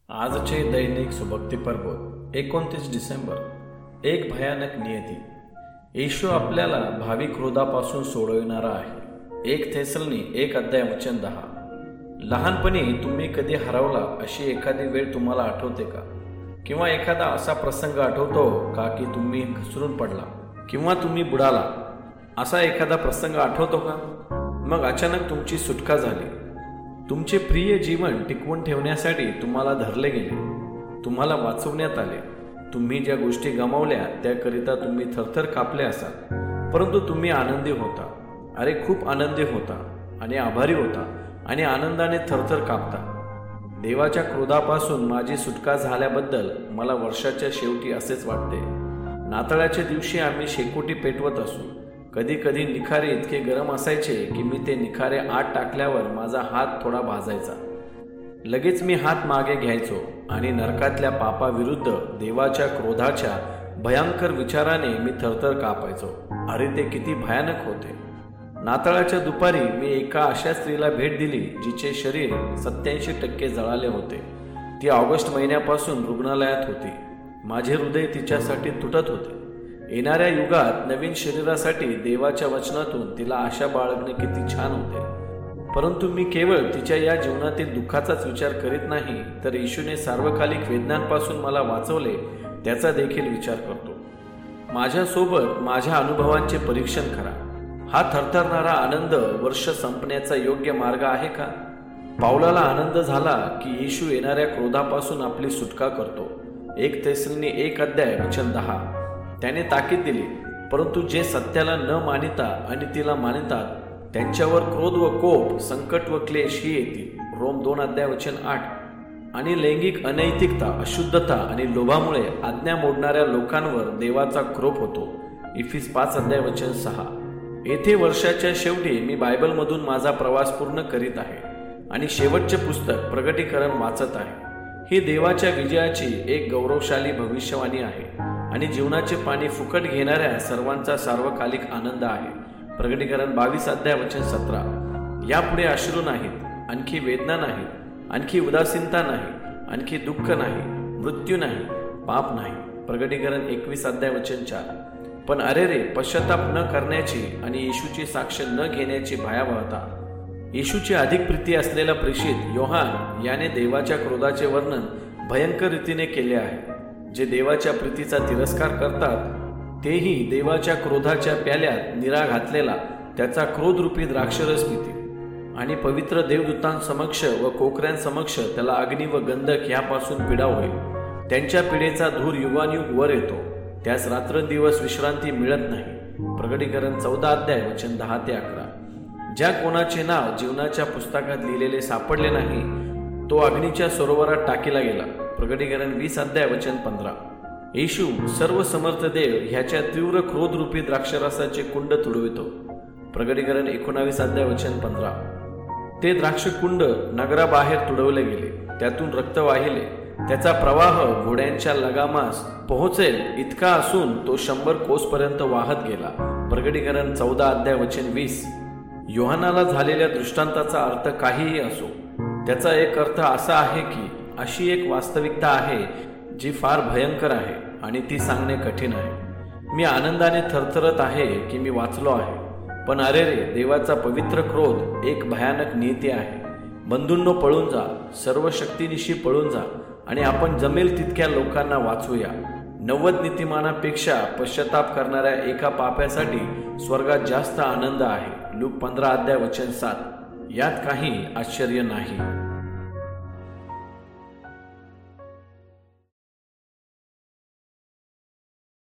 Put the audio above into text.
आजचे दैनिक सुभक्ती पर्व 29 डिसेंबर. एक भयानक नियती. येशू आपल्याला भावी क्रोधापासून सोडविणारा आहे. 1 थेसलनी 1:10. लहानपणी तुम्ही कधी हरवला अशी एखादी वेळ तुम्हाला आठवते का? किंवा एखादा असा प्रसंग आठवतो का की तुम्ही घसरून पडला किंवा तुम्ही बुडाला? असा एखादा प्रसंग आठवतो का? मग अचानक तुमची सुटका झाली. तुमचे प्रिय जीवन टिकवून ठेवण्यासाठी तुम्हाला धरले गेले, तुम्हाला वाचवण्यात आले. तुम्ही ज्या गोष्टी गमावल्या त्याकरिता तुम्ही थरथर कापले असाल, परंतु तुम्ही आनंदी होता. अरे खूप आनंदी होता आणि आभारी होता आणि आनंदाने थरथर कापता. देवाच्या क्रोधापासून माझी सुटका झाल्याबद्दल मला वर्षाच्या शेवटी असेच वाटते. नाताळाच्या दिवशी आम्ही शेकोटी पेटवत असू. कधी कधी निखारे इतके गरम असायचे की मी ते निखारे आत टाकल्यावर माझा हात थोडा भाजायचा. लगेच मी हात मागे घ्यायचो आणि नरकातल्या पापाविरुद्ध देवाच्या क्रोधाच्या भयंकर विचाराने मी थरथर कापायचो. अरे ते किती भयानक होते. नाताळाच्या दुपारी मी एका अशा स्त्रीला भेट दिली जिचे शरीर 87% जळाले होते. ती ऑगस्ट महिन्यापासून रुग्णालयात होती. माझे हृदय तिच्यासाठी तुटत होते. येणाऱ्या युगात नवीन शरीरासाठी देवाच्या वचनातून तिला आशा बाळगणे किती छान होते. परंतु मी केवळ तिच्या या जीवनातील दुःखाचाच विचार करीत नाही, तर येशूने सार्वकालिक वेदनांपासून मला वाचवले त्याचा देखील विचार करतो. माझ्यासोबत माझ्या अनुभवांचे परीक्षण करा. हा थरथरणारा आनंद वर्ष संपण्याचा योग्य मार्ग आहे का? पाऊलाला आनंद झाला की येशू येणाऱ्या क्रोधापासून आपली सुटका करतो. 1 थेसलनी 1:10. त्याने ताकीद दिली, परंतु जे सत्याला न मानिता आणि तिला मानितात त्यांच्यावर क्रोध व कोप, संकट व क्लेश ही येतील. रोम 2:8. आणि लैंगिक अनैतिकता, अशुद्धता आणि लोभामुळे आज्ञा मोडणाऱ्या लोकांवर देवाचा क्रोध होतो. इफिस 5:6. येथे वर्षाच्या शेवटी मी बायबलमधून माझा प्रवास पूर्ण करीत आहे आणि शेवटचे पुस्तक प्रगटीकरण वाचत आहे. ही देवाच्या विजयाची एक गौरवशाली भविष्यवाणी आहे आणि जीवनाचे पाणी फुकट घेणाऱ्या सर्वांचा सार्वकालिक आनंद आहे. प्रगटीकरण 22:17. यापुढे अश्रू नाहीत, आणखी वेदना नाही, आणखी उदासीनता नाही, आणखी दुःख नाही, मृत्यू नाही, पाप नाही. प्रगटीकरण 21:4. पण अरे रे, पश्चाताप न करण्याची आणि येशूची साक्ष न घेण्याची भयावहता. येशूची अधिक प्रीती असलेला प्रेषित योहान याने देवाच्या क्रोधाचे वर्णन भयंकर रीतीने केले आहे. जे देवाच्या प्रीतीचा तिरस्कार करतात तेही देवाच्या क्रोधाच्या प्याल्यात निरा घातलेला त्याचा क्रोधरूपी द्राक्षरस पितील आणि पवित्र देवदूतांसमक्ष व कोकऱ्यांसमक्ष त्याला अग्नी व गंधक यापासून पीडा होईल. त्यांच्या पिढेचा धूर युगानयुग वर येतो. त्यास रात्रंदिवस विश्रांती मिळत नाही. प्रगटीकरण 14:10-11. ज्या कोणाचे नाव जीवनाच्या पुस्तकात लिहिलेले सापडले नाही तो अग्नीच्या सरोवरात टाकीला गेला. प्रगटीकरण 20:15. येशू सर्व समर्थ देव ह्याच्या तीव्र क्रोधरूपी द्राक्षरसाचे कुंड तुडवितो. प्रगटीकरण 19:15. ते द्राक्षकुंड नगराबाहेर तुडवले गेले, त्यातून रक्त वाहिले. त्याचा प्रवाह घोड्यांच्या लगामास पोहोचेल इतका असून तो 100 कोसपर्यंत वाहत गेला. प्रगटीकरण 14:20. योहानाला झालेल्या दृष्टांताचा अर्थ काहीही असो, त्याचा एक अर्थ असा आहे की अशी एक वास्तविकता आहे जी फार भयंकर आहे आणि ती सांगणे कठीण आहे. मी आनंदाने थरथरत आहे की मी वाचलो आहे. पण अरे रे, देवाचा पवित्र क्रोध एक भयानक नीती आहे. बंधूंनो, पळून जा, सर्व शक्तीनिशी पळून जा आणि आपण जमेल तितक्या लोकांना वाचवूया. 90 नीतिमानापेक्षा पश्चाताप करणाऱ्या एका पाप्यासाठी स्वर्गात जास्त आनंद आहे. लूक 15:7. यात काही आश्चर्य नाही.